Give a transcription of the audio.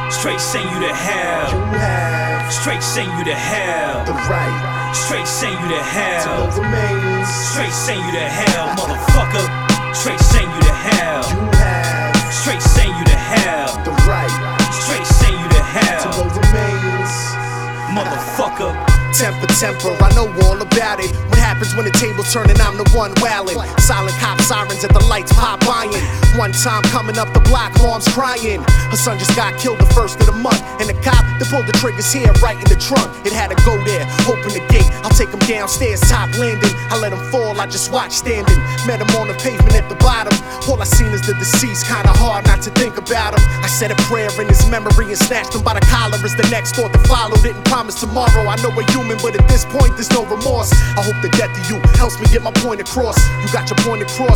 Straight send you to hell. You have Straight send you to hell. the right Straight send you to to hell. no remains. Straight send you to hell, motherfucker. Straight send you to hell. You have Straight send you to hell. the right Straight send you to to hell, no remains. motherfucker. Temper, I know all about it. What happens when the table's turn and I'm the one wailing? Silent cop sirens at the lights pop buying. One time coming up the block, mom's crying. Her son just got killed the first of the month. And the cop, they pulled the triggers here right in the trunk. It had to go there, open the gate. I'll take him downstairs, top landing. I let him fall, I just watched standing. Met him on the pavement at the bottom. All I seen is the deceased, kinda hard not to think about him. I said a prayer in his memory and snatched him by the collar as the next thought that followed. Didn't promise tomorrow, I know we're human, but at this point there's no remorse. I hope the death of you helps me get my point across. You got your point across,